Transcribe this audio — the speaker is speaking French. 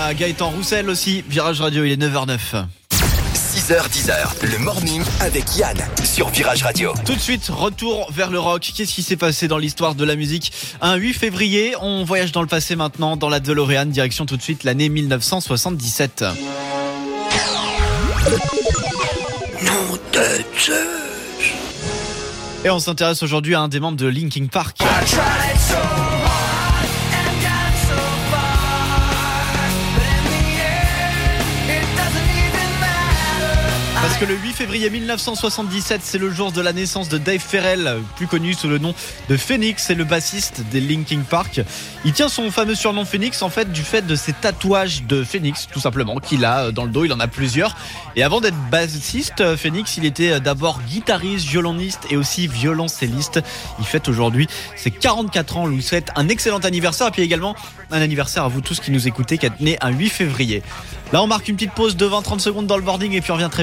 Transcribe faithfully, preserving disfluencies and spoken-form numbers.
à Gaëtan Roussel aussi. Virage Radio, il est neuf heures neuf. six heures dix, le morning avec Yann sur Virage Radio. Tout de suite, retour vers le rock. Qu'est-ce qui s'est passé dans l'histoire de la musique ? Un huit février, on voyage dans le passé maintenant, dans la DeLorean, direction tout de suite l'année dix-neuf cent soixante-dix-sept. Nom de Zeus. Et on s'intéresse aujourd'hui à un des membres de Linkin Park. Parce que le huit février dix-neuf cent soixante-dix-sept, c'est le jour de la naissance de Dave Ferrell, plus connu sous le nom de Phoenix, c'est le bassiste des Linkin Park. Il tient son fameux surnom Phoenix en fait du fait de ses tatouages de Phoenix, tout simplement, qu'il a dans le dos, il en a plusieurs. Et avant d'être bassiste, Phoenix, il était d'abord guitariste, violoniste et aussi violoncelliste. Il fête aujourd'hui ses quarante-quatre ans, on lui souhaite un excellent anniversaire et puis également un anniversaire à vous tous qui nous écoutez, qui êtes né un huit février. Là, on marque une petite pause de vingt à trente secondes dans le morning et puis on revient très